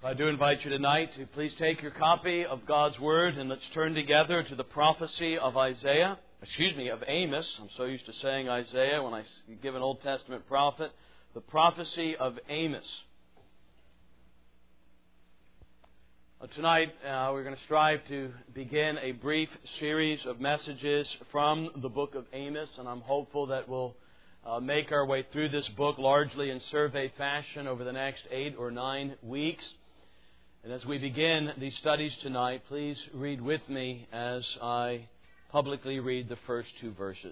I do invite you tonight to please take your copy of God's Word and let's turn together to the prophecy of Amos. I'm so used to saying Isaiah when I give an Old Testament prophet. The prophecy of Amos. Tonight we're going to strive to begin a brief series of messages from the book of Amos, and I'm hopeful that we'll make our way through this book largely in survey fashion over the next 8 or 9 weeks. And as we begin these studies tonight, please read with me as I publicly read the first 2 verses.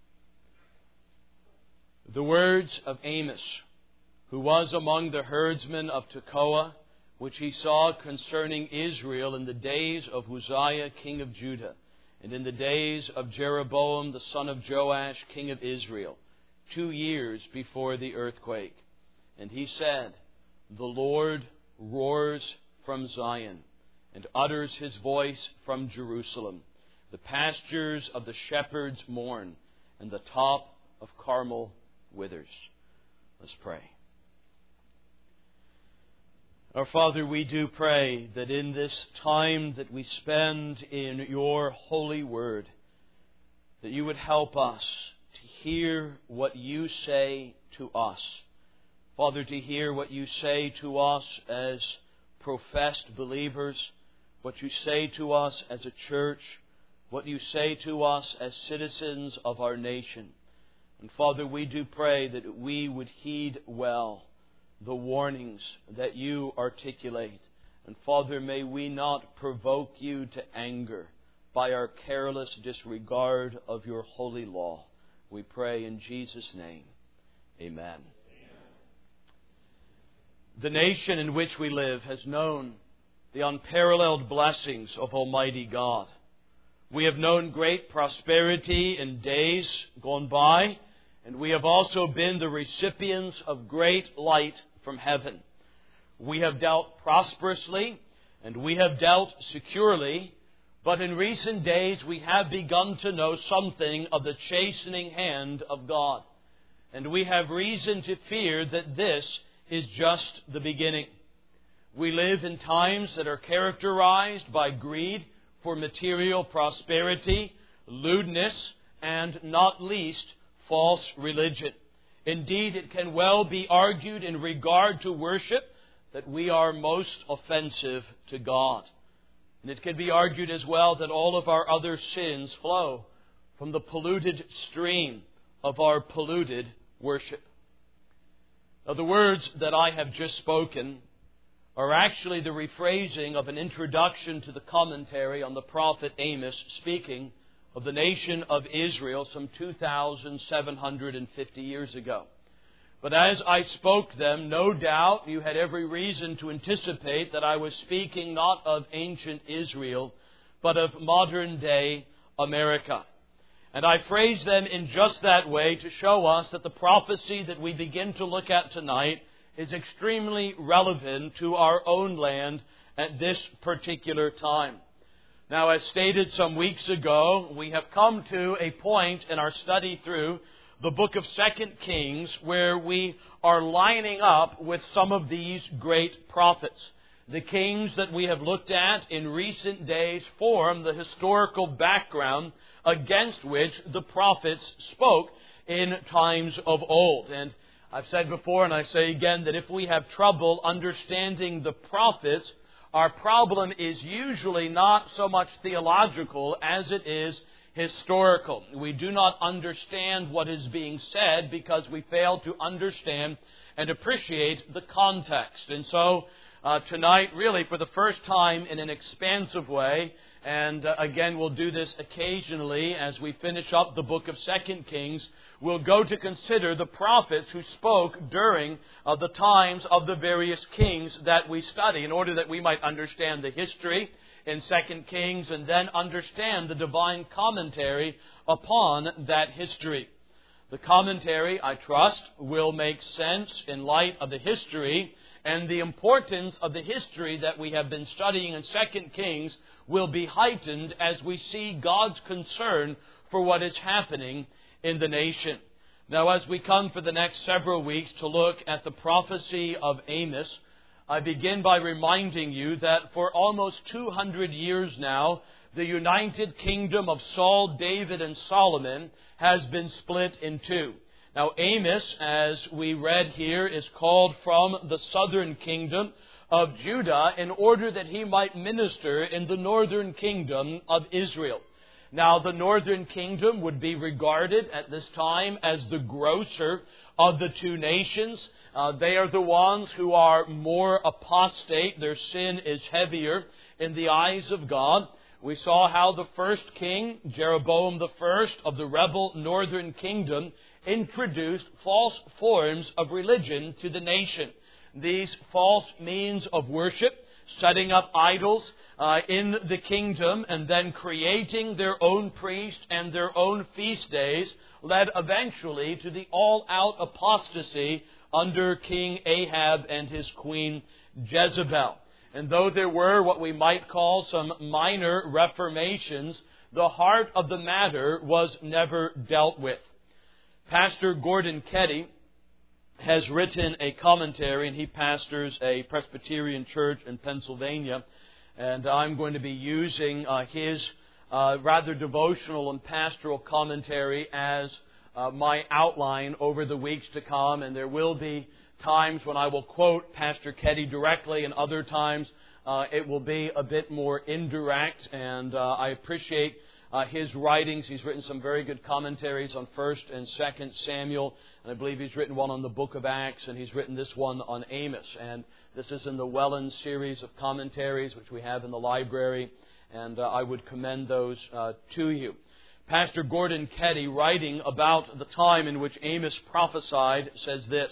The words of Amos, who was among the herdsmen of Tekoa, which he saw concerning Israel in the days of Uzziah, king of Judah, and in the days of Jeroboam, the son of Joash, king of Israel, 2 years before the earthquake. And he said, The Lord roars from Zion, and utters His voice from Jerusalem. The pastures of the shepherds mourn, and the top of Carmel withers. Let's pray. Our Father, we do pray that in this time that we spend in Your holy word, that You would help us to hear what You say to us. Father, to hear what You say to us as professed believers, what You say to us as a church, what You say to us as citizens of our nation. And Father, we do pray that we would heed well the warnings that You articulate. And Father, may we not provoke You to anger by our careless disregard of Your holy law. We pray in Jesus' name. Amen. The nation in which we live has known the unparalleled blessings of Almighty God. We have known great prosperity in days gone by, and we have also been the recipients of great light from heaven. We have dealt prosperously, and we have dealt securely, but in recent days we have begun to know something of the chastening hand of God. And we have reason to fear that this is just the beginning. We live in times that are characterized by greed for material prosperity, lewdness, and not least, false religion. Indeed, it can well be argued in regard to worship that we are most offensive to God. And it can be argued as well that all of our other sins flow from the polluted stream of our polluted worship. Now, the words that I have just spoken are actually the rephrasing of an introduction to the commentary on the prophet Amos speaking of the nation of Israel some 2,750 years ago. But as I spoke them, no doubt you had every reason to anticipate that I was speaking not of ancient Israel, but of modern day America. And I phrase them in just that way to show us that the prophecy that we begin to look at tonight is extremely relevant to our own land at this particular time. Now, as stated some weeks ago, we have come to a point in our study through the book of 2 Kings where we are lining up with some of these great prophets. The kings that we have looked at in recent days form the historical background against which the prophets spoke in times of old. And I've said before, and I say again, that if we have trouble understanding the prophets, our problem is usually not so much theological as it is historical. We do not understand what is being said because we fail to understand and appreciate the context. And so tonight, really for the first time in an expansive way, and again we'll do this occasionally as we finish up the book of 2 Kings, we'll go to consider the prophets who spoke during the times of the various kings that we study in order that we might understand the history in 2 Kings and then understand the divine commentary upon that history. The commentary, I trust, will make sense in light of the history, and the importance of the history that we have been studying in 2 Kings will be heightened as we see God's concern for what is happening in the nation. Now, as we come for the next several weeks to look at the prophecy of Amos, I begin by reminding you that for almost 200 years now, the united kingdom of Saul, David, and Solomon has been split in two. Now, Amos, as we read here, is called from the southern kingdom of Judah in order that he might minister in the northern kingdom of Israel. Now, the northern kingdom would be regarded at this time as the grosser of the two nations. They are the ones who are more apostate. Their sin is heavier in the eyes of God. We saw how the first king, Jeroboam I of the rebel northern kingdom, introduced false forms of religion to the nation. These false means of worship, setting up idols in the kingdom and then creating their own priest and their own feast days, led eventually to the all-out apostasy under King Ahab and his queen Jezebel. And though there were what we might call some minor reformations, the heart of the matter was never dealt with. Pastor Gordon Ketty has written a commentary, and he pastors a Presbyterian church in Pennsylvania. And I'm going to be using his rather devotional and pastoral commentary as my outline over the weeks to come. And there will be times when I will quote Pastor Ketty directly, and other times it will be a bit more indirect. And I appreciate his writings. He's written some very good commentaries on 1 and 2 Samuel, and I believe he's written one on the book of Acts, and he's written this one on Amos. And this is in the Welland series of commentaries, which we have in the library, and I would commend those to you. Pastor Gordon Ketty, writing about the time in which Amos prophesied, says this: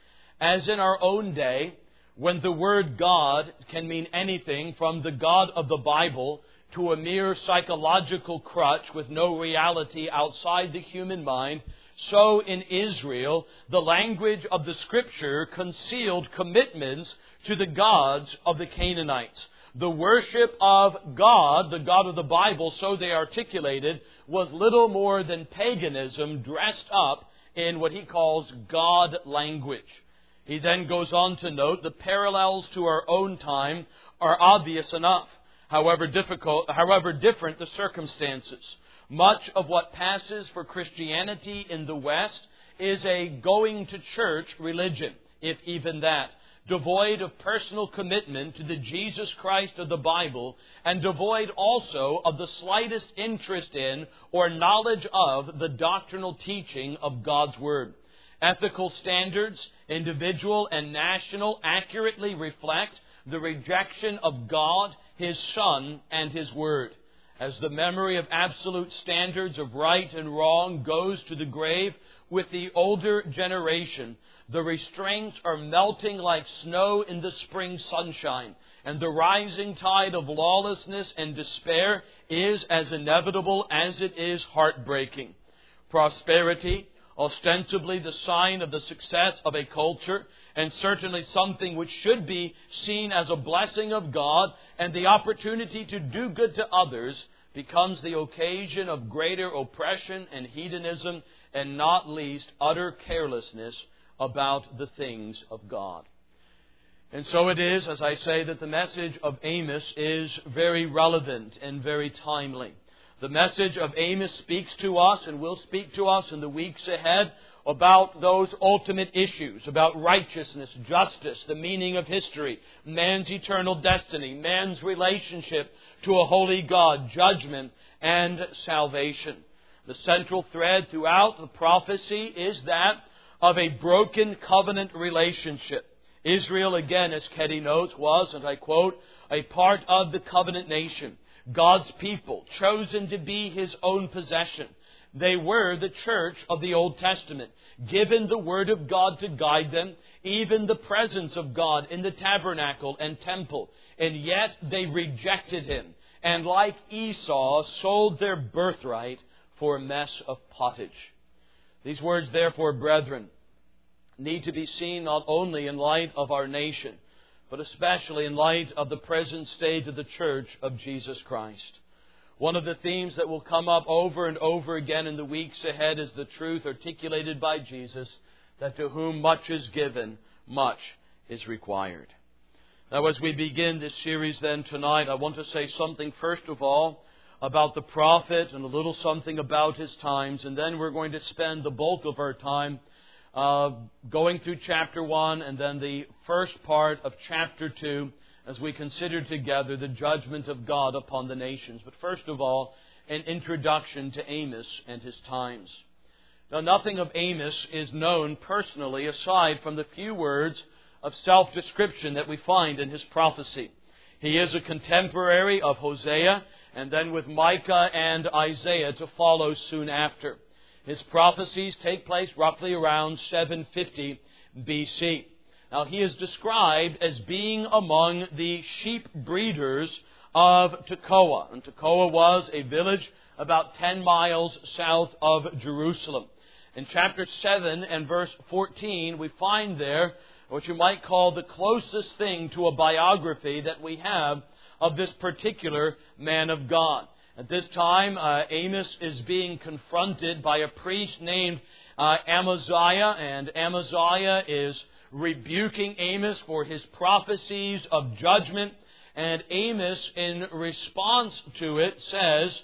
"As in our own day, when the word God can mean anything from the God of the Bible to a mere psychological crutch with no reality outside the human mind, so in Israel, the language of the Scripture concealed commitments to the gods of the Canaanites. The worship of God, the God of the Bible, so they articulated, was little more than paganism dressed up in what he calls God language." He then goes on to note the parallels to our own time are obvious enough. However different the circumstances. Much of what passes for Christianity in the West is a going to church religion, if even that, devoid of personal commitment to the Jesus Christ of the Bible, and devoid also of the slightest interest in or knowledge of the doctrinal teaching of God's Word. Ethical standards, individual and national, accurately reflect the rejection of God, His Son, and His Word. As the memory of absolute standards of right and wrong goes to the grave with the older generation, the restraints are melting like snow in the spring sunshine, and the rising tide of lawlessness and despair is as inevitable as it is heartbreaking. Prosperity, ostensibly the sign of the success of a culture, and certainly something which should be seen as a blessing of God and the opportunity to do good to others, becomes the occasion of greater oppression and hedonism, and not least utter carelessness about the things of God. And so it is, as I say, that the message of Amos is very relevant and very timely. The message of Amos speaks to us and will speak to us in the weeks ahead about those ultimate issues, about righteousness, justice, the meaning of history, man's eternal destiny, man's relationship to a holy God, judgment, and salvation. The central thread throughout the prophecy is that of a broken covenant relationship. Israel, again, as Ketty notes, was, and I quote, a part of the covenant nation. God's people, chosen to be His own possession. They were the church of the Old Testament, given the Word of God to guide them, even the presence of God in the tabernacle and temple. And yet they rejected Him, and like Esau, sold their birthright for a mess of pottage. These words, therefore, brethren, need to be seen not only in light of our nation, but especially in light of the present state of the Church of Jesus Christ. One of the themes that will come up over and over again in the weeks ahead is the truth articulated by Jesus that to whom much is given, much is required. Now, as we begin this series then tonight, I want to say something first of all about the prophet and a little something about his times, and then we're going to spend the bulk of our time going through chapter 1 and then the first part of chapter 2 as we consider together the judgment of God upon the nations. But first of all, an introduction to Amos and his times. Now, nothing of Amos is known personally aside from the few words of self-description that we find in his prophecy. He is a contemporary of Hosea, and then with Micah and Isaiah to follow soon after. His prophecies take place roughly around 750 BC. Now, he is described as being among the sheep breeders of Tekoa. And Tekoa was a village about 10 miles south of Jerusalem. In chapter 7 and verse 14, we find there what you might call the closest thing to a biography that we have of this particular man of God. At this time, Amos is being confronted by a priest named Amaziah, and Amaziah is rebuking Amos for his prophecies of judgment. And Amos, in response to it, says,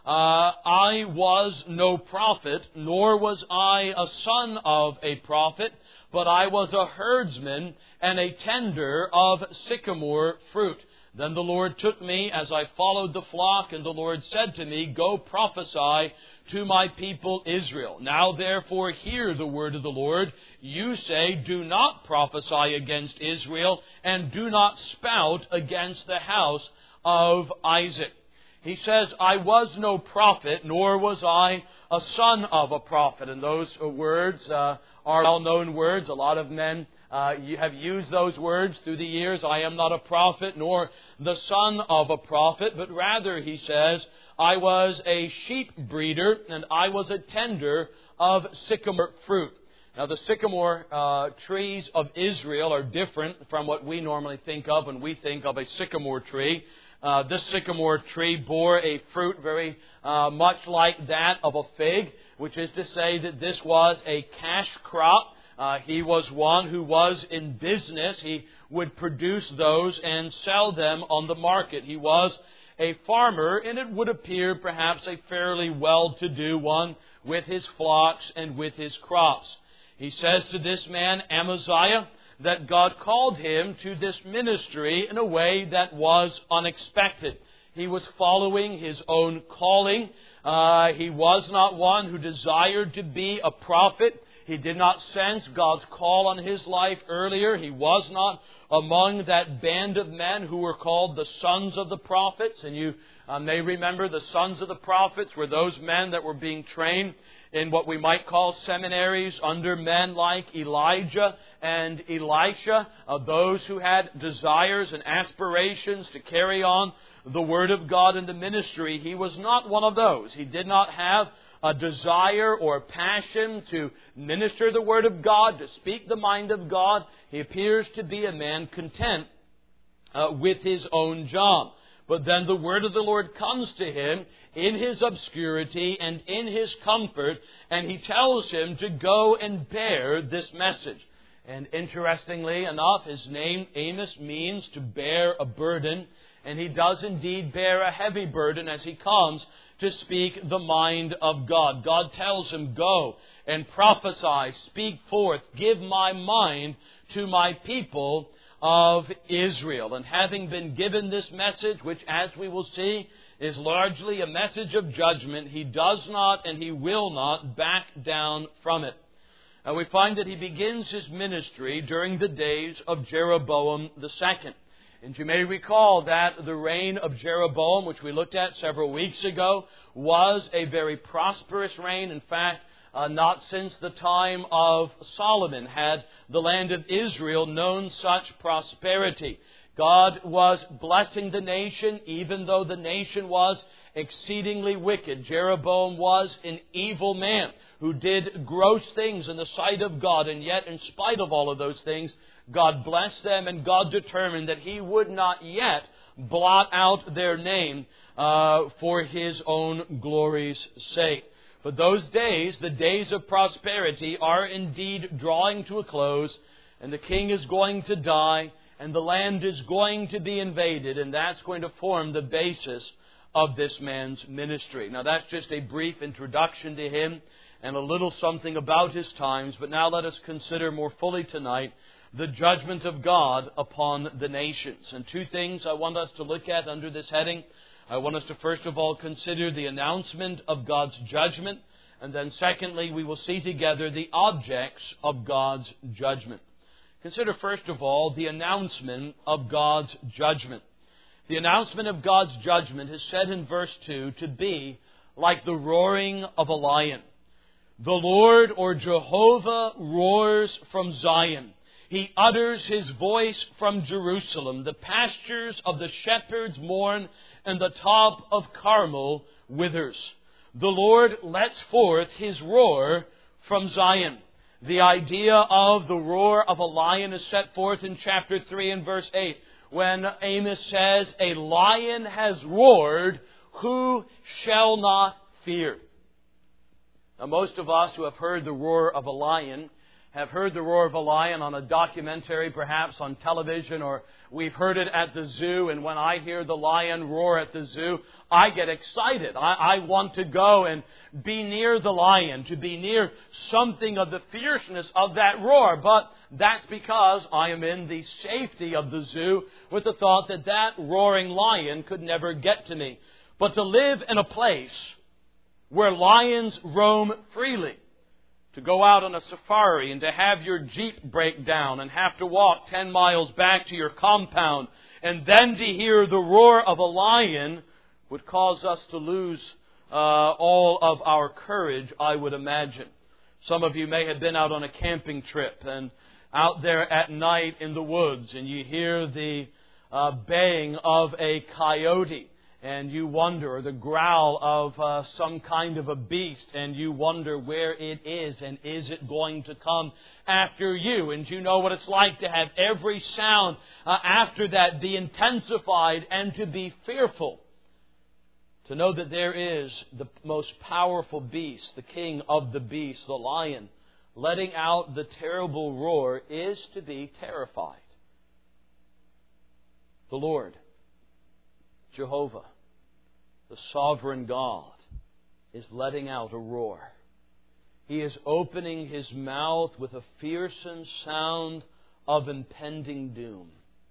I was no prophet, nor was I a son of a prophet, but I was a herdsman and a tender of sycamore fruit. Then the Lord took me as I followed the flock, and the Lord said to me, Go prophesy to my people Israel. Now therefore hear the word of the Lord. You say, Do not prophesy against Israel, and do not spout against the house of Isaac. He says, I was no prophet, nor was I a son of a prophet. And those words are well-known words. A lot of men have used those words through the years. I am not a prophet, nor the son of a prophet, but rather, he says, I was a sheep breeder, and I was a tender of sycamore fruit. Now, the sycamore trees of Israel are different from what we normally think of when we think of a sycamore tree. This sycamore tree bore a fruit very much like that of a fig, which is to say that this was a cash crop. He was one who was in business. He would produce those and sell them on the market. He was a farmer, and it would appear perhaps a fairly well-to-do one with his flocks and with his crops. He says to this man, Amaziah, that God called him to this ministry in a way that was unexpected. He was following his own calling. He was not one who desired to be a prophet. He did not sense God's call on his life earlier. He was not among that band of men who were called the sons of the prophets. And you may remember the sons of the prophets were those men that were being trained in what we might call seminaries under men like Elijah and Elisha, those who had desires and aspirations to carry on the Word of God in the ministry. He was not one of those. He did not have a desire or passion to minister the Word of God, to speak the mind of God. He appears to be a man content with his own job. But then the word of the Lord comes to him in his obscurity and in his comfort, and he tells him to go and bear this message. And interestingly enough, his name, Amos, means to bear a burden, and he does indeed bear a heavy burden as he comes to speak the mind of God. God tells him, Go and prophesy, speak forth, give my mind to my people of Israel. And having been given this message, which as we will see is largely a message of judgment, he does not and he will not back down from it. And we find that he begins his ministry during the days of Jeroboam II. And you may recall that the reign of Jeroboam, which we looked at several weeks ago, was a very prosperous reign. In fact, not since the time of Solomon had the land of Israel known such prosperity. God was blessing the nation, even though the nation was exceedingly wicked. Jeroboam was an evil man who did gross things in the sight of God, and yet in spite of all of those things, God blessed them, and God determined that He would not yet blot out their name for His own glory's sake. But those days, the days of prosperity, are indeed drawing to a close, and the king is going to die, and the land is going to be invaded, and that's going to form the basis of this man's ministry. Now that's just a brief introduction to him and a little something about his times, but now let us consider more fully tonight the judgment of God upon the nations. And two things I want us to look at under this heading. I want us to first of all consider the announcement of God's judgment, and then secondly we will see together the objects of God's judgment. Consider first of all the announcement of God's judgment. The announcement of God's judgment is said in verse 2 to be like the roaring of a lion. The Lord, or Jehovah, roars from Zion. He utters His voice from Jerusalem. The pastures of the shepherds mourn, and the top of Carmel withers. The Lord lets forth His roar from Zion. The idea of the roar of a lion is set forth in chapter 3 and verse 8, when Amos says, "A lion has roared, who shall not fear?" Now, most of us who have heard the roar of a lion have heard the roar of a lion on a documentary, perhaps on television, or we've heard it at the zoo. And when I hear the lion roar at the zoo, I get excited. I want to go and be near the lion, to be near something of the fierceness of that roar. But that's because I am in the safety of the zoo with the thought that that roaring lion could never get to me. But to live in a place where lions roam freely, to go out on a safari and to have your Jeep break down and have to walk 10 miles back to your compound and then to hear the roar of a lion would cause us to lose all of our courage, I would imagine. Some of you may have been out on a camping trip and out there at night in the woods, and you hear the baying of a coyote, and you wonder, or the growl of some kind of a beast, and you wonder where it is, and is it going to come after you? And you know what it's like to have every sound after that be intensified and to be fearful. To know that there is the most powerful beast, the king of the beasts, the lion, letting out the terrible roar is to be terrified. The Lord, Jehovah, the sovereign God, is letting out a roar. He is opening His mouth with a fearsome sound of impending doom.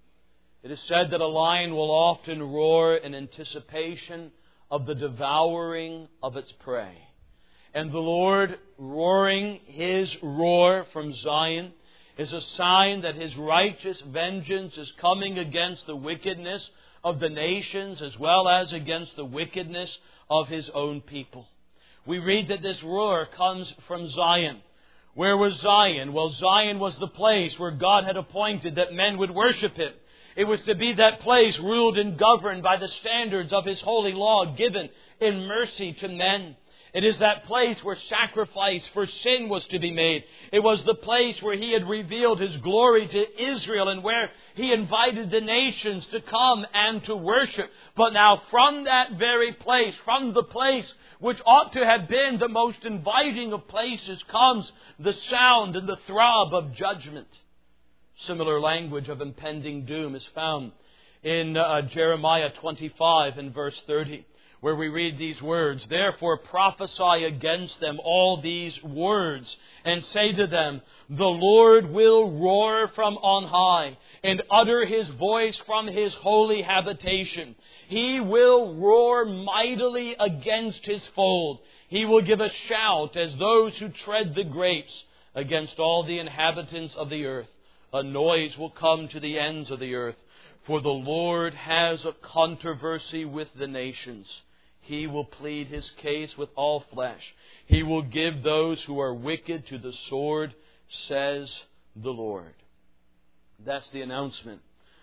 It is said that a lion will often roar in anticipation of the devouring of its prey. And the Lord roaring His roar from Zion is a sign that His righteous vengeance is coming against the wickedness of the nations as well as against the wickedness of His own people. We read that this roar comes from Zion. Where was Zion? Well, Zion was the place where God had appointed that men would worship Him. It was to be that place ruled and governed by the standards of His holy law given in mercy to men. It is that place where sacrifice for sin was to be made. It was the place where He had revealed His glory to Israel and where He invited the nations to come and to worship. But now from that very place, from the place which ought to have been the most inviting of places, comes the sound and the throb of judgment. Similar language of impending doom is found in Jeremiah 25 and verse 30. Where we read these words, "Therefore prophesy against them all these words, and say to them, the Lord will roar from on high, and utter His voice from His holy habitation. He will roar mightily against His fold. He will give a shout as those who tread the grapes against all the inhabitants of the earth. A noise will come to the ends of the earth, for the Lord has a controversy with the nations. He will plead His case with all flesh. He will give those who are wicked to the sword, says the Lord." That's the announcement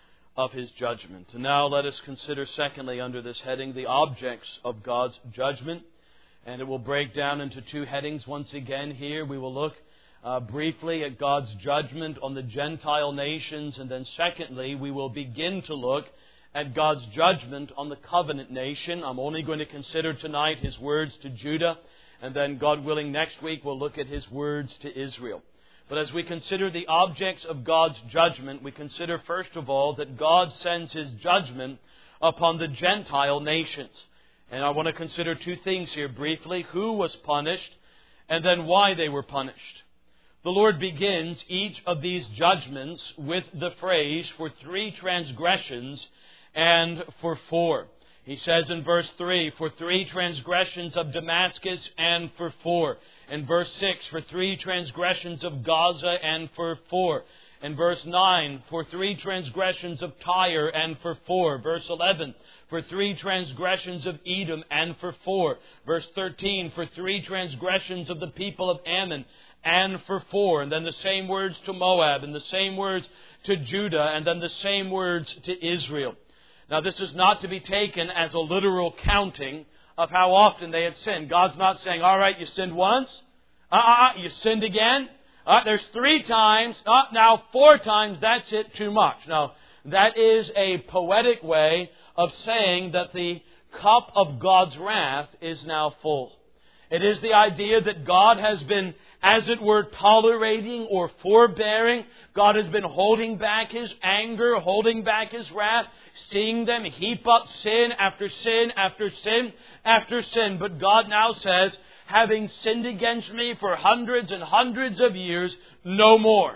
of His judgment. And now let us consider secondly under this heading the objects of God's judgment. And it will break down into two headings once again here. We will look briefly at God's judgment on the Gentile nations. And then secondly, we will begin to look at God's judgment on the covenant nation. I'm only going to consider tonight His words to Judah, and then, God willing, next week we'll look at His words to Israel. But as we consider the objects of God's judgment, we consider first of all that God sends His judgment upon the Gentile nations. And I want to consider two things here briefly: who was punished, and then why they were punished. The Lord begins each of these judgments with the phrase, for 3 transgressions and for 4. He says in verse 3, for 3 transgressions of Damascus and for 4. In verse 6, for 3 transgressions of Gaza and for 4. In verse 9, for 3 transgressions of Tyre and for 4. Verse 11, for 3 transgressions of Edom and for 4. Verse 13, for 3 transgressions of the people of Ammon and for 4. And then the same words to Moab, and the same words to Judah, and then the same words to Israel. Now, this is not to be taken as a literal counting of how often they had sinned. God's not saying, all right, you sinned once. You sinned again. There's 3 times. Now 4 times, that's it, too much. No, that is a poetic way of saying that the cup of God's wrath is now full. It is the idea that God has been, as it were, tolerating or forbearing. God has been holding back His anger, holding back His wrath, seeing them heap up sin after sin after sin after sin. But God now says, having sinned against me for hundreds and hundreds of years, no more.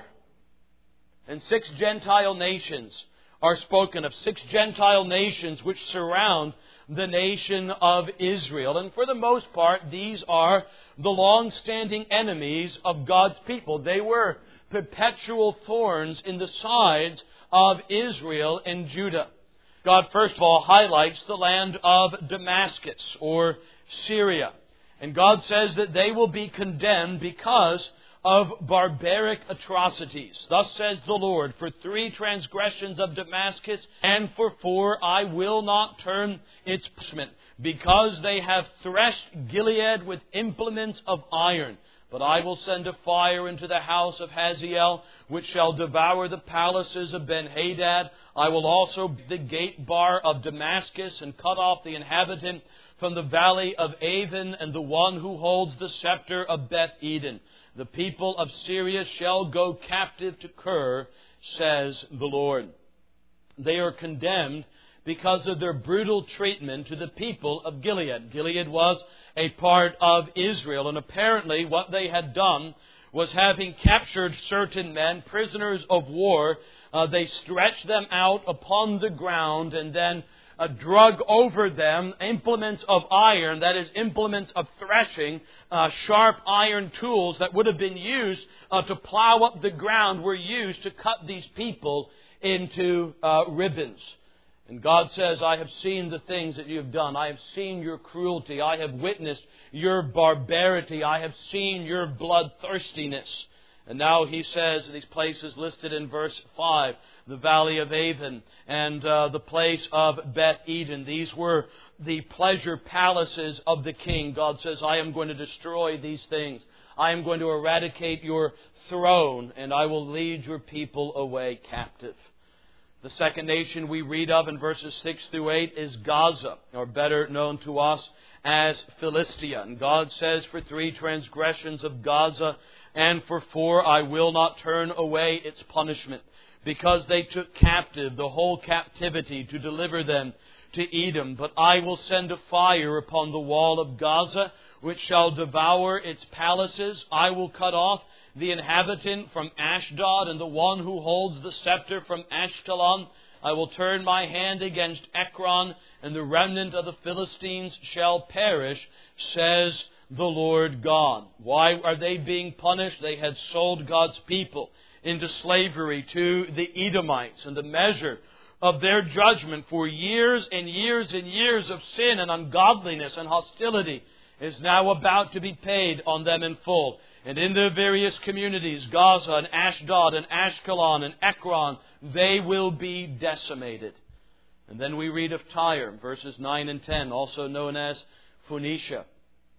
And 6 Gentile nations are spoken of. 6 Gentile nations which surround the nation of Israel. And for the most part, these are the long-standing enemies of God's people. They were perpetual thorns in the sides of Israel and Judah. God, first of all, highlights the land of Damascus or Syria. And God says that they will be condemned because of barbaric atrocities. Thus says the Lord, for 3 transgressions of Damascus and for 4 I will not turn its punishment, because they have threshed Gilead with implements of iron. But I will send a fire into the house of Hazael, which shall devour the palaces of Ben-Hadad. I will also the gate bar of Damascus, and cut off the inhabitant from the valley of Avon, and the one who holds the scepter of Beth-Eden. The people of Syria shall go captive to Kir, says the Lord. They are condemned because of their brutal treatment to the people of Gilead. Gilead was a part of Israel, and apparently what they had done was, having captured certain men, prisoners of war, they stretched them out upon the ground and then drug over them implements of iron, that is, implements of threshing, sharp iron tools that would have been used to plow up the ground, were used to cut these people into ribbons. And God says, I have seen the things that you have done. I have seen your cruelty. I have witnessed your barbarity. I have seen your bloodthirstiness. And now He says, these places listed in verse 5, the valley of Avon and the place of Beth-Eden. These were the pleasure palaces of the king. God says, I am going to destroy these things. I am going to eradicate your throne, and I will lead your people away captive. The second nation we read of in verses 6 through 8 is Gaza, or better known to us as Philistia. And God says, for 3 transgressions of Gaza and for 4 I will not turn away its punishment, because they took captive the whole captivity to deliver them to Edom. But I will send a fire upon the wall of Gaza, which shall devour its palaces. I will cut off the inhabitant from Ashdod, and the one who holds the scepter from Ashkelon. I will turn my hand against Ekron, and the remnant of the Philistines shall perish, says the Lord God. Why are they being punished? They had sold God's people into slavery to the Edomites, and the measure of their judgment for years and years and years of sin and ungodliness and hostility is now about to be paid on them in full. And in their various communities, Gaza and Ashdod and Ashkelon and Ekron, they will be decimated. And then we read of Tyre, verses 9 and 10, also known as Phoenicia.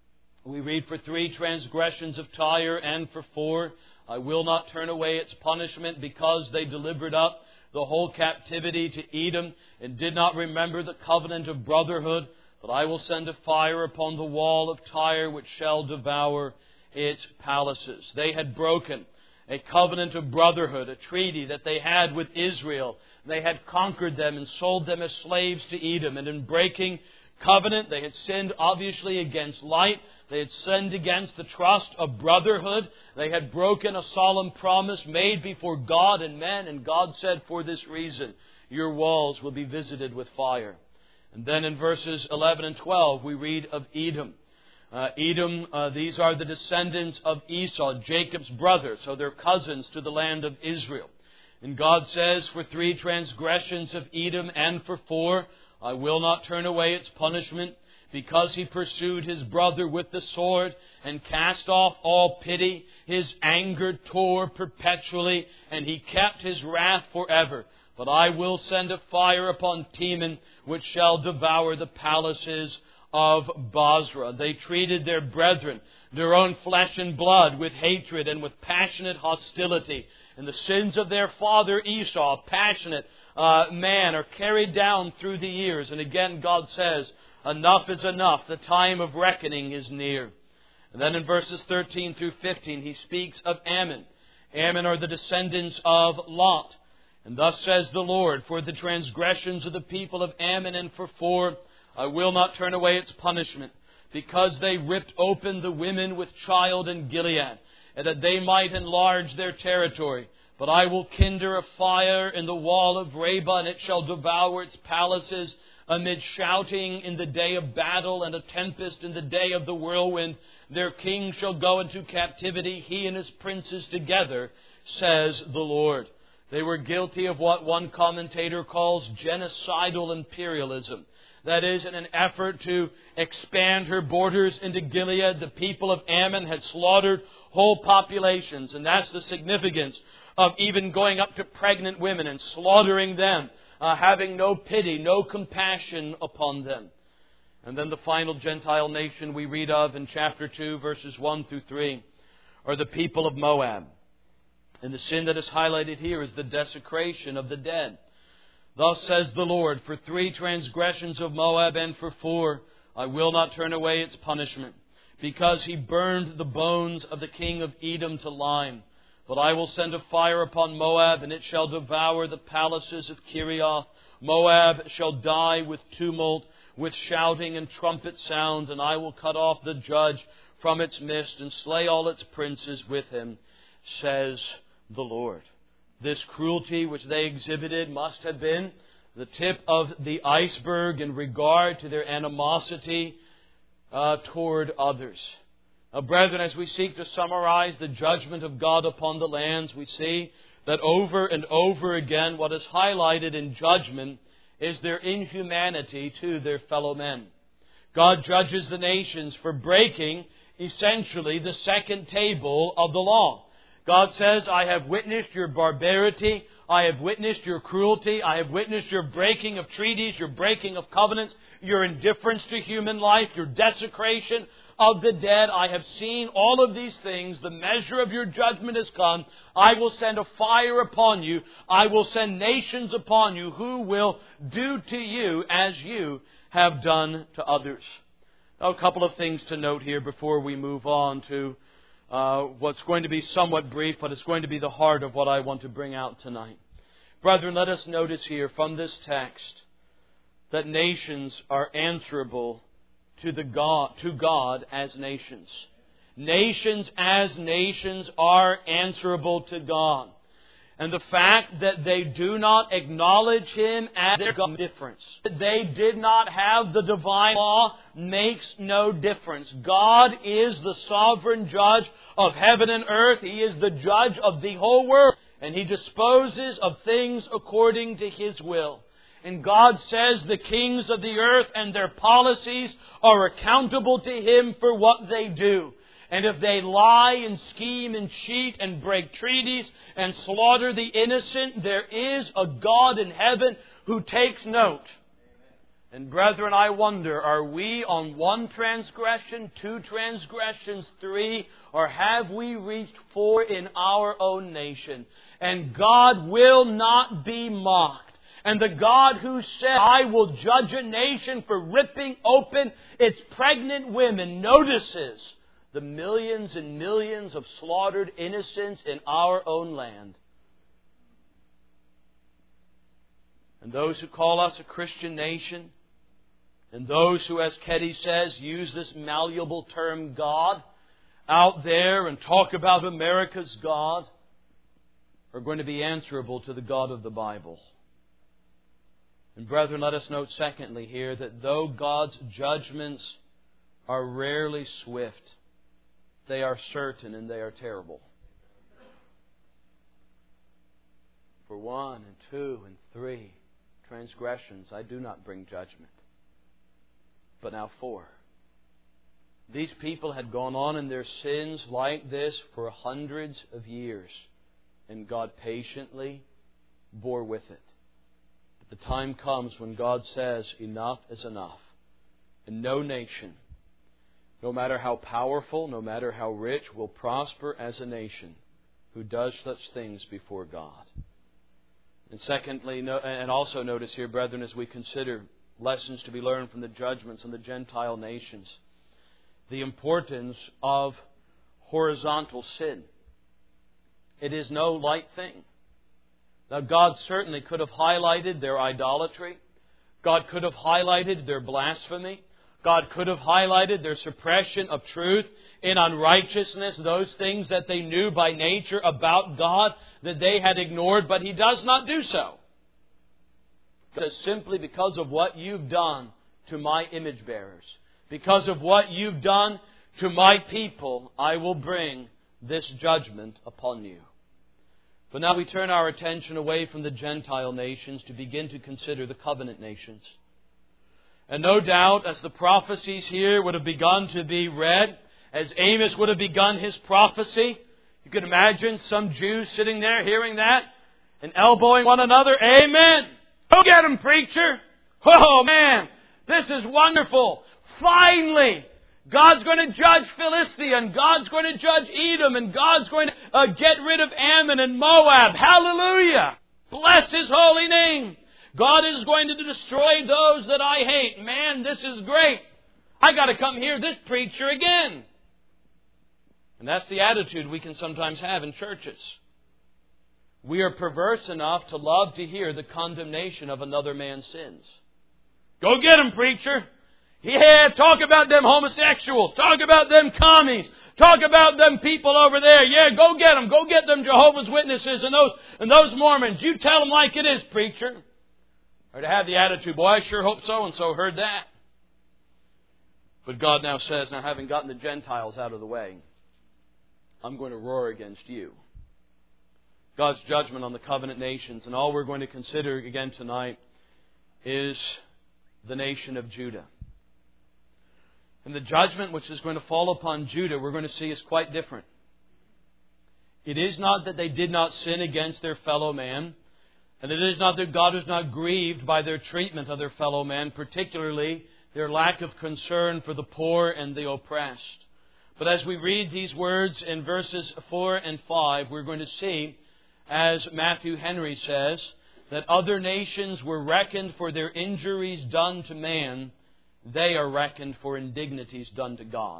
We read, for 3 transgressions of Tyre and for 4, I will not turn away its punishment, because they delivered up the whole captivity to Edom and did not remember the covenant of brotherhood. But I will send a fire upon the wall of Tyre, which shall devour its palaces. They had broken a covenant of brotherhood, a treaty that they had with Israel. They had conquered them and sold them as slaves to Edom. And in breaking covenant, they had sinned obviously against light. They had sinned against the trust of brotherhood. They had broken a solemn promise made before God and men. And God said, for this reason, your walls will be visited with fire. And then in verses 11 and 12, we read of Edom. Edom, these are the descendants of Esau, Jacob's brother. So they're cousins to the land of Israel. And God says, for 3 transgressions of Edom and for 4, I will not turn away its punishment, because he pursued his brother with the sword and cast off all pity. His anger tore perpetually, and he kept his wrath forever. But I will send a fire upon Teman, which shall devour the palaces of Bozrah. They treated their brethren, their own flesh and blood, with hatred and with passionate hostility. And the sins of their father Esau, passionate man, are carried down through the years. And again, God says, enough is enough. The time of reckoning is near. And then in verses 13 through 15, he speaks of Ammon. Ammon are the descendants of Lot. And thus says the Lord, for the transgressions of the people of Ammon and for 4, I will not turn away its punishment, because they ripped open the women with child in Gilead, and that they might enlarge their territory. But I will kindle a fire in the wall of Rabbah, and it shall devour its palaces amid shouting in the day of battle and a tempest in the day of the whirlwind. Their king shall go into captivity, he and his princes together, says the Lord. They were guilty of what one commentator calls genocidal imperialism. That is, in an effort to expand her borders into Gilead, the people of Ammon had slaughtered whole populations. And that's the significance of even going up to pregnant women and slaughtering them, having no pity, no compassion upon them. And then the final Gentile nation we read of in chapter 2, verses 1 through 3, are the people of Moab. And the sin that is highlighted here is the desecration of the dead. Thus says the Lord, for 3 transgressions of Moab and for 4, I will not turn away its punishment, because he burned the bones of the king of Edom to lime. But I will send a fire upon Moab, and it shall devour the palaces of Kirioth. Moab shall die with tumult, with shouting and trumpet sound, and I will cut off the judge from its midst, and slay all its princes with him, says the Lord. This cruelty which they exhibited must have been the tip of the iceberg in regard to their animosity toward others. Now, brethren, as we seek to summarize the judgment of God upon the lands, we see that over and over again what is highlighted in judgment is their inhumanity to their fellow men. God judges the nations for breaking, essentially, the second table of the law. God says, I have witnessed your barbarity, I have witnessed your cruelty, I have witnessed your breaking of treaties, your breaking of covenants, your indifference to human life, your desecration of the dead. I have seen all of these things. The measure of your judgment has come. I will send a fire upon you. I will send nations upon you who will do to you as you have done to others. Now, a couple of things to note here before we move on to what's going to be somewhat brief, but it's going to be the heart of what I want to bring out tonight. Brethren, let us notice here from this text that nations are answerable to God as nations. Nations as nations are answerable to God. And the fact that they do not acknowledge Him as their God makes no difference. That they did not have the divine law makes no difference. God is the sovereign judge of heaven and earth. He is the judge of the whole world. And He disposes of things according to His will. And God says the kings of the earth and their policies are accountable to Him for what they do. And if they lie and scheme and cheat and break treaties and slaughter the innocent, there is a God in heaven who takes note. And brethren, I wonder, are we on 1 transgression, 2 transgressions, 3, or have we reached 4 in our own nation? And God will not be mocked. And the God who said, I will judge a nation for ripping open its pregnant women, notices the millions and millions of slaughtered innocents in our own land. And those who call us a Christian nation, and those who, as Keddy says, use this malleable term God out there and talk about America's God, are going to be answerable to the God of the Bible. And brethren, let us note secondly here that though God's judgments are rarely swift, they are certain and they are terrible. For 1 and 2 and 3 transgressions I do not bring judgment, but now 4. These people had gone on in their sins like this for hundreds of years, and God patiently bore with it. But the time comes when God says, enough is enough. And no nation, no matter how powerful, no matter how rich, will prosper as a nation who does such things before God. And secondly, and also notice here, brethren, as we consider lessons to be learned from the judgments on the Gentile nations, the importance of horizontal sin. It is no light thing. Now, God certainly could have highlighted their idolatry. God could have highlighted their blasphemy. God could have highlighted their suppression of truth in unrighteousness, those things that they knew by nature about God that they had ignored, but He does not do so. He says, simply because of what you've done to my image bearers, because of what you've done to my people, I will bring this judgment upon you. But now we turn our attention away from the Gentile nations to begin to consider the covenant nations. And no doubt, as the prophecies here would have begun to be read, as Amos would have begun his prophecy, you could imagine some Jews sitting there hearing that and elbowing one another. Amen! Go get him, preacher! Oh man, this is wonderful! Finally! God's going to judge Philistia, and God's going to judge Edom, and God's going to get rid of Ammon and Moab. Hallelujah! Bless His holy name! God is going to destroy those that I hate. Man, this is great. I got to come hear this preacher again. And that's the attitude we can sometimes have in churches. We are perverse enough to love to hear the condemnation of another man's sins. Go get him, preacher. Yeah, talk about them homosexuals. Talk about them commies. Talk about them people over there. Yeah, go get them. Go get them Jehovah's Witnesses and those Mormons. You tell them like it is, preacher. Or to have the attitude, boy, I sure hope so-and-so heard that. But God now says, now having gotten the Gentiles out of the way, I'm going to roar against you. God's judgment on the covenant nations. And all we're going to consider again tonight is the nation of Judah. And the judgment which is going to fall upon Judah, we're going to see, is quite different. It is not that they did not sin against their fellow man, and it is not that God is not grieved by their treatment of their fellow man, particularly their lack of concern for the poor and the oppressed. But as we read these words in verses 4 and 5, we're going to see, as Matthew Henry says, that other nations were reckoned for their injuries done to man. They are reckoned for indignities done to God.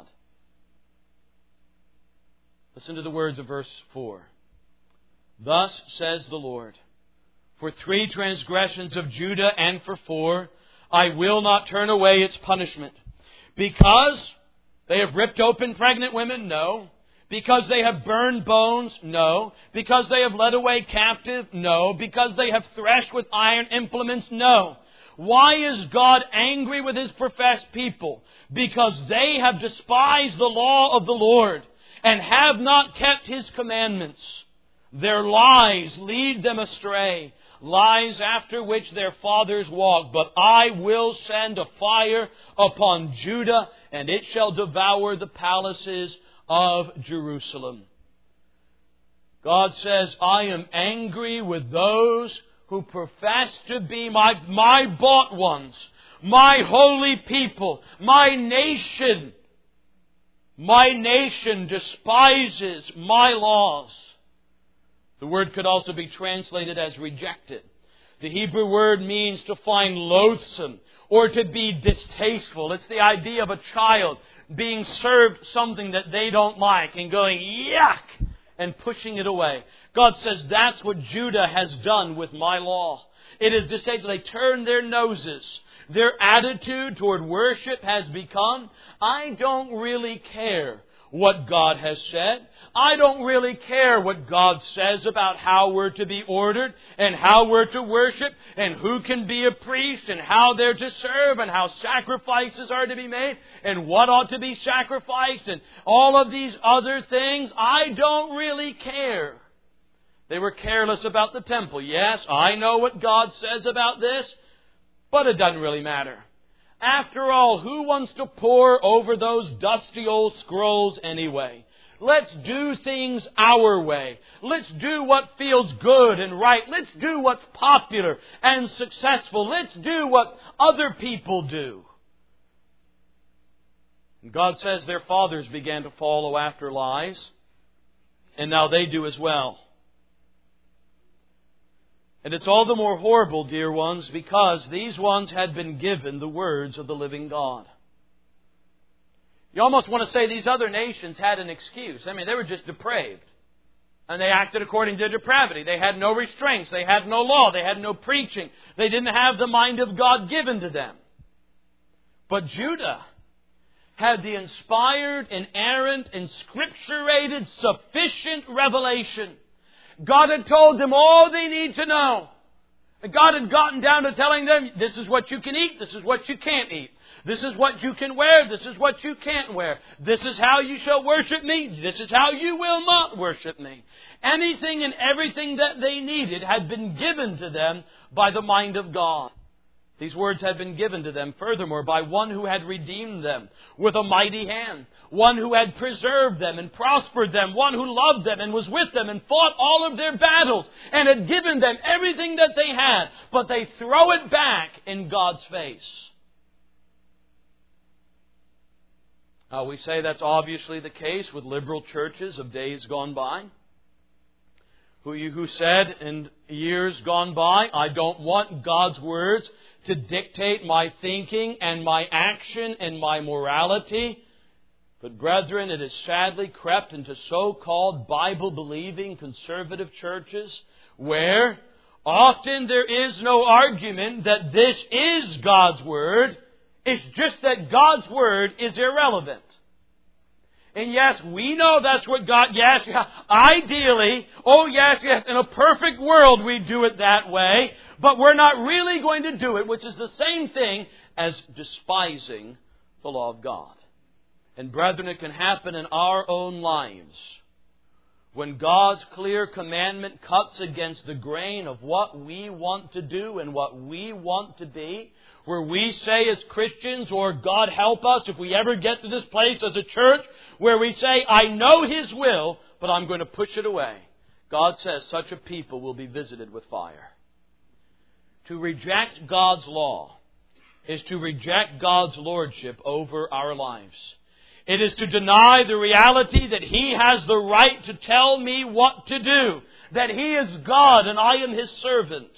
Listen to the words of verse 4. Thus says the Lord, for 3 transgressions of Judah and for 4, I will not turn away its punishment. Because they have ripped open pregnant women? No. Because they have burned bones? No. Because they have led away captive? No. Because they have threshed with iron implements? No. Why is God angry with His professed people? Because they have despised the law of the Lord and have not kept His commandments. Their lies lead them astray, lies after which their fathers walked. But I will send a fire upon Judah, and it shall devour the palaces of Jerusalem. God says, I am angry with those who profess to be my bought ones, my holy people, my nation. My nation despises my laws. The word could also be translated as rejected. The Hebrew word means to find loathsome or to be distasteful. It's the idea of a child being served something that they don't like and going, yuck, and pushing it away. God says that's what Judah has done with my law. It is to say that they turn their noses. Their attitude toward worship has become, I don't really care what God has said. I don't really care what God says about how we're to be ordered and how we're to worship and who can be a priest and how they're to serve and how sacrifices are to be made and what ought to be sacrificed and all of these other things. I don't really care. They were careless about the temple. Yes, I know what God says about this, but it doesn't really matter. After all, who wants to pore over those dusty old scrolls anyway? Let's do things our way. Let's do what feels good and right. Let's do what's popular and successful. Let's do what other people do. And God says their fathers began to follow after lies, and now they do as well. And it's all the more horrible, dear ones, because these ones had been given the words of the living God. You almost want to say these other nations had an excuse. I mean, they were just depraved. And they acted according to depravity. They had no restraints. They had no law. They had no preaching. They didn't have the mind of God given to them. But Judah had the inspired, inerrant, and scripturated, sufficient revelation. God had told them all they need to know. God had gotten down to telling them, this is what you can eat, this is what you can't eat. This is what you can wear, this is what you can't wear. This is how you shall worship me, this is how you will not worship me. Anything and everything that they needed had been given to them by the mind of God. These words had been given to them, furthermore, by one who had redeemed them with a mighty hand. One who had preserved them and prospered them. One who loved them and was with them and fought all of their battles and had given them everything that they had. But they throw it back in God's face. We say that's obviously the case with liberal churches of days gone by. Who said in years gone by, I don't want God's words to dictate my thinking and my action and my morality. But brethren, it has sadly crept into so-called Bible-believing conservative churches where often there is no argument that this is God's Word. It's just that God's Word is irrelevant. And yes, we know that's what God, yes, ideally, in a perfect world we do it that way, but we're not really going to do it, which is the same thing as despising the law of God. And brethren, it can happen in our own lives. When God's clear commandment cuts against the grain of what we want to do and what we want to be, where we say as Christians, or God help us if we ever get to this place as a church, where we say, I know His will, but I'm going to push it away. God says such a people will be visited with fire. To reject God's law is to reject God's lordship over our lives. It is to deny the reality that He has the right to tell me what to do, that He is God and I am His servant.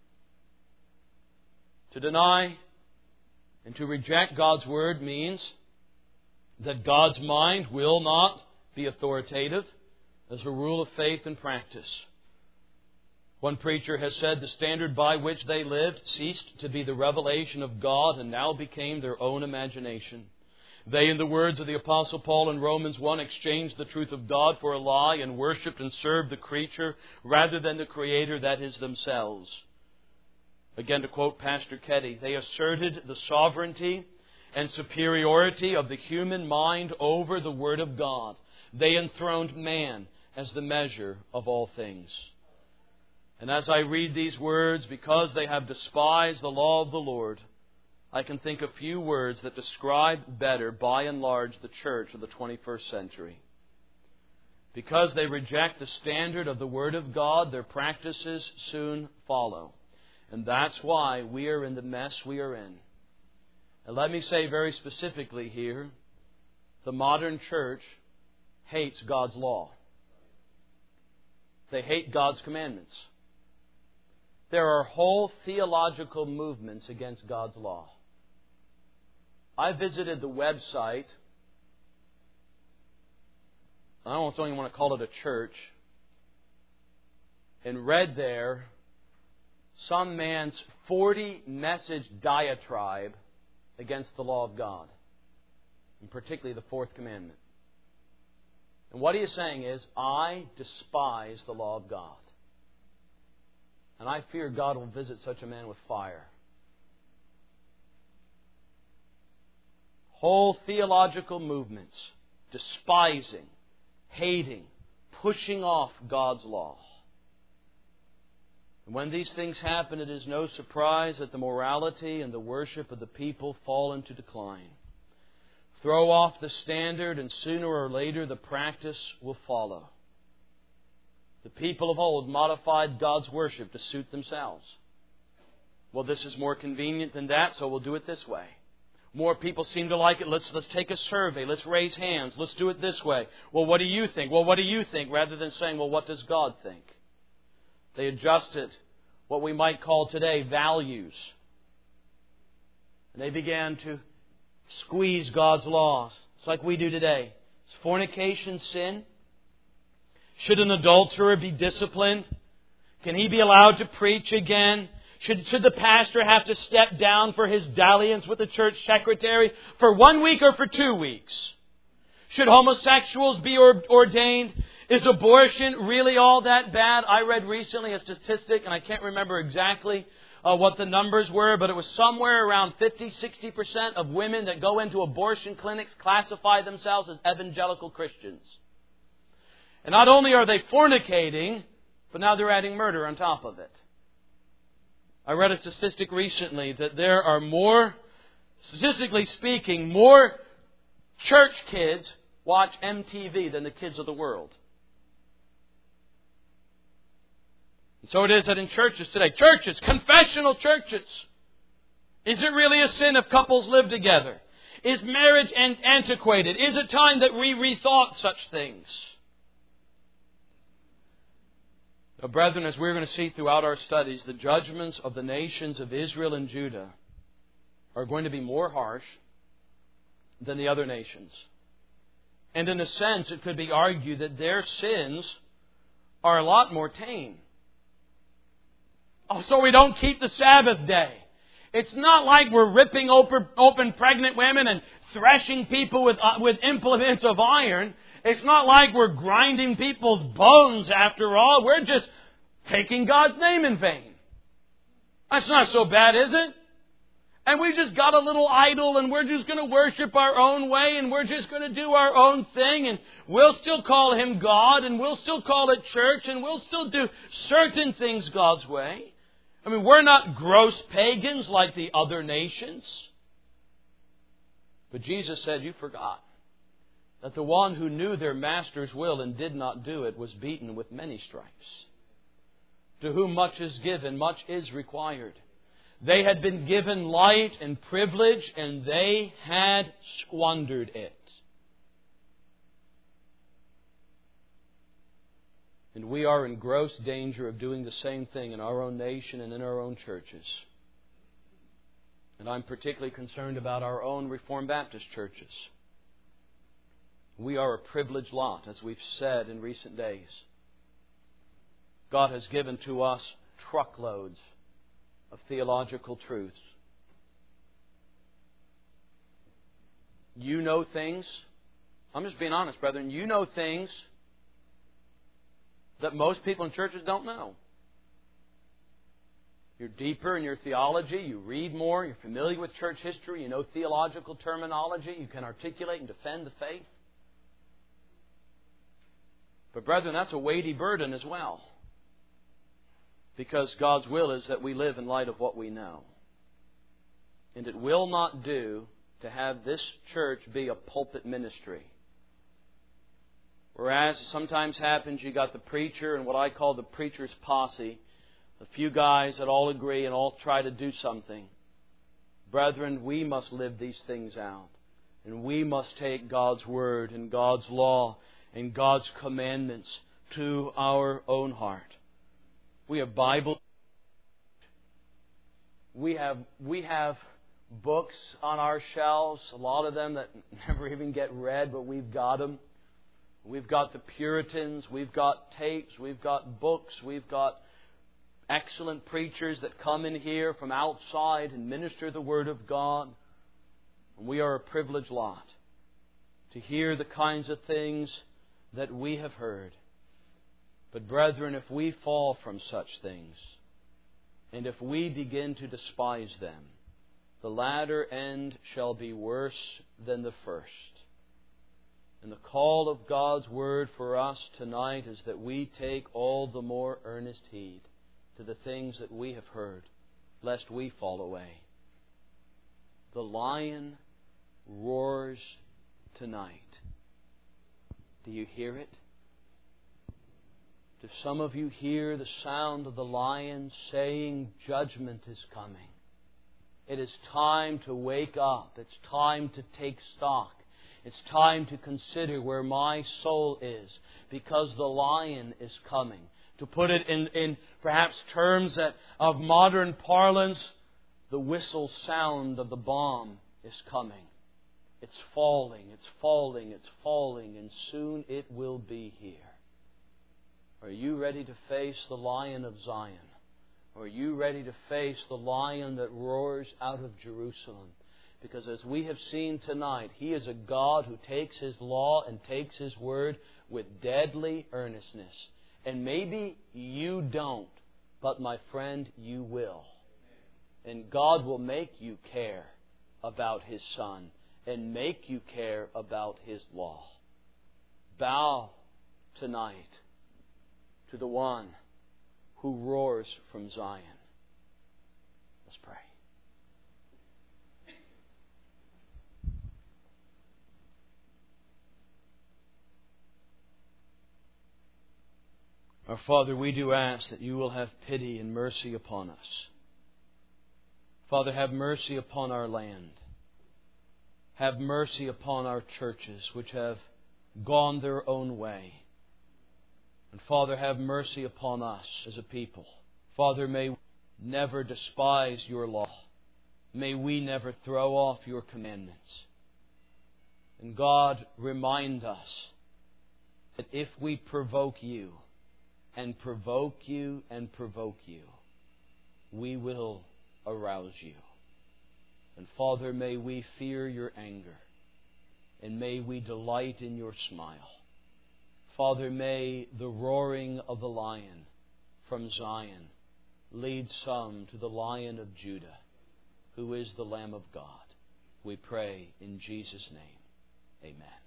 To deny and to reject God's Word means that God's mind will not be authoritative as a rule of faith and practice. One preacher has said the standard by which they lived ceased to be the revelation of God and now became their own imagination. They, in the words of the Apostle Paul in Romans 1, exchanged the truth of God for a lie and worshipped and served the creature rather than the Creator, that is, themselves. Again, to quote Pastor Keddy, they asserted the sovereignty and superiority of the human mind over the Word of God. They enthroned man as the measure of all things. And as I read these words, because they have despised the law of the Lord, I can think of few words that describe better, by and large, the church of the 21st century. Because they reject the standard of the Word of God, their practices soon follow. And that's why we are in the mess we are in. And let me say very specifically here, the modern church hates God's law. They hate God's commandments. There are whole theological movements against God's law. I visited the website I don't even want to call it a church, and read there some man's 40-message diatribe against the law of God, and particularly the fourth commandment. And what he is saying is, I despise the law of God. And I fear God will visit such a man with fire. Whole theological movements despising, hating, pushing off God's law. And when these things happen, it is no surprise that the morality and the worship of the people fall into decline. Throw off the standard, and sooner or later the practice will follow. The people of old modified God's worship to suit themselves. Well, this is more convenient than that, so we'll do it this way. More people seem to like it. Let's take a survey. Let's raise hands. Let's do it this way. Well, what do you think? Well, what do you think? Rather than saying, well, what does God think? They adjusted what we might call today values. And they began to squeeze God's laws. It's like we do today. Is fornication sin? Should an adulterer be disciplined? Can he be allowed to preach again? Should the pastor have to step down for his dalliance with the church secretary for 1 week or for 2 weeks? Should homosexuals be ordained? Is abortion really all that bad? I read recently a statistic, and I can't remember exactly what the numbers were, but it was somewhere around 50-60% of women that go into abortion clinics classify themselves as evangelical Christians. And not only are they fornicating, but now they're adding murder on top of it. I read a statistic recently that there are more, statistically speaking, more church kids watch MTV than the kids of the world. And so it is that in churches today, churches, confessional churches, is it really a sin if couples live together? Is marriage antiquated? Is it time that we rethought such things? Now, brethren, as we're going to see throughout our studies, the judgments of the nations of Israel and Judah are going to be more harsh than the other nations. And in a sense, it could be argued that their sins are a lot more tame. Oh, so we don't keep the Sabbath day. It's not like we're ripping open pregnant women and threshing people with implements of iron. It's not like we're grinding people's bones after all. We're just taking God's name in vain. That's not so bad, is it? And we just got a little idol and we're just going to worship our own way and we're just going to do our own thing and we'll still call Him God and we'll still call it church and we'll still do certain things God's way. I mean, we're not gross pagans like the other nations. But Jesus said, you forgot that the one who knew their master's will and did not do it was beaten with many stripes. To whom much is given, much is required. They had been given light and privilege, and they had squandered it. And we are in gross danger of doing the same thing in our own nation and in our own churches. And I'm particularly concerned about our own Reformed Baptist churches. We are a privileged lot, as we've said in recent days. God has given to us truckloads of theological truths. You know things. I'm just being honest, brethren. You know things that most people in churches don't know. You're deeper in your theology. You read more. You're familiar with church history. You know theological terminology. You can articulate and defend the faith. But brethren, that's a weighty burden as well. Because God's will is that we live in light of what we know. And it will not do to have this church be a pulpit ministry. Whereas sometimes happens, you got the preacher and what I call the preacher's posse. A few guys that all agree and all try to do something. Brethren, we must live these things out. And we must take God's Word and God's law and God's commandments to our own heart. We have Bible. We have books on our shelves, a lot of them that never even get read, but we've got them. We've got the Puritans, we've got tapes, we've got books, we've got excellent preachers that come in here from outside and minister the Word of God. And we are a privileged lot to hear the kinds of things that we have heard. But brethren, if we fall from such things, and if we begin to despise them, the latter end shall be worse than the first. And the call of God's Word for us tonight is that we take all the more earnest heed to the things that we have heard, lest we fall away. The lion roars tonight. Do you hear it? Do some of you hear the sound of the lion saying judgment is coming? It is time to wake up. It's time to take stock. It's time to consider where my soul is, because the lion is coming. To put it in perhaps terms of modern parlance, the whistle sound of the bomb is coming. It's falling, it's falling, it's falling, and soon it will be here. Are you ready to face the Lion of Zion? Or are you ready to face the lion that roars out of Jerusalem? Because as we have seen tonight, He is a God who takes His law and takes His word with deadly earnestness. And maybe you don't, but my friend, you will. And God will make you care about His Son and make you care about His law. Bow tonight to the One who roars from Zion. Let's pray. Our Father, we do ask that You will have pity and mercy upon us. Father, have mercy upon our land. Have mercy upon our churches which have gone their own way. And Father, have mercy upon us as a people. Father, may we never despise Your law. May we never throw off Your commandments. And God, remind us that if we provoke You, and provoke You, and provoke You, we will arouse You. And Father, may we fear Your anger, and may we delight in Your smile. Father, may the roaring of the lion from Zion lead some to the Lion of Judah, who is the Lamb of God. We pray in Jesus' name. Amen.